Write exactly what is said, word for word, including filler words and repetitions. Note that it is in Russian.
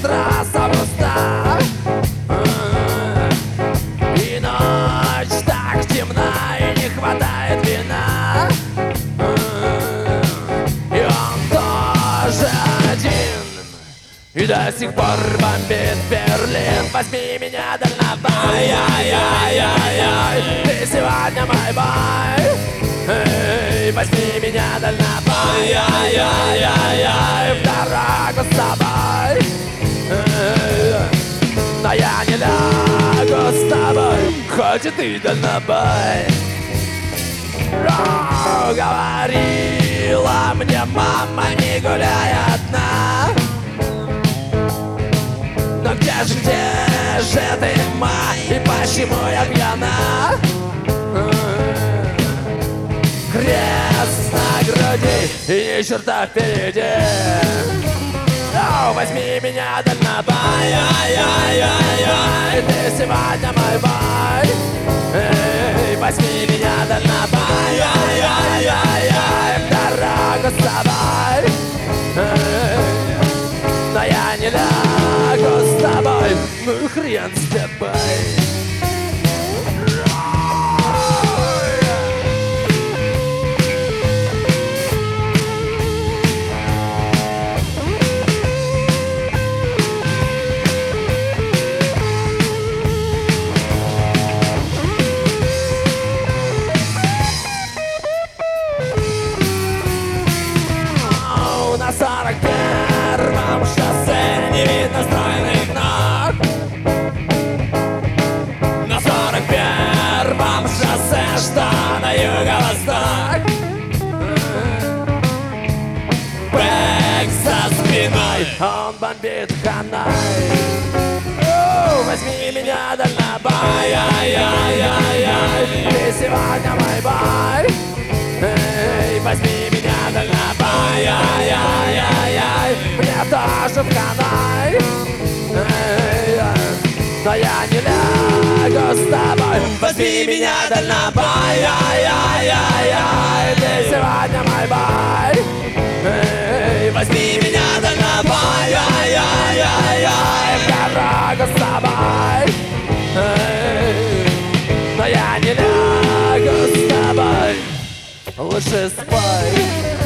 трасса пуста, и ночь так темна, и не хватает вина, и он тоже один, и до сих пор бомбит Берлин. Возьми меня, дальнобой, ай-яй-яй-яй, ты сегодня мой бой. Эй, возьми меня, дальнобой, ай-яй-яй-яй, в дорогу с тобой. Эй, но я не лягу с тобой, хоть и ты дальнобой. О, говорила мне мама, не гуляй одна. Но где же, где же ты, ма, и почему я пьяна? Крест на груди и ни черта впереди. О, возьми меня, дальнобой, ай-яй-яй-яй, ты сегодня мой бой. Эй, возьми меня, дальнобой, ай-яй-яй-яй, в дорогу с тобой. Эй, но я не лягу с тобой, ну хрен с тобой. На сорок первом шоссе не видно стройных ног. На сорок первом шоссе, что на юго-восток. Бэк за спиной, он бомбит ханой. О, возьми меня, дальнобой, ай-яй-яй-яй, ты сегодня мой бой. Эй, возьми меня, дальнобой, ай-яй-яй-яй, мне тоже в ханой. Эй, но я не лягу с тобой. Возьми меня, дальнобой, ай-яй-яй-яй, ты сегодня мой бой. Эй, возьми меня, дальнобой, ай-яй-яй-яй, в дорогу с тобой. Эй, но я не лягу с тобой. Лучше спай.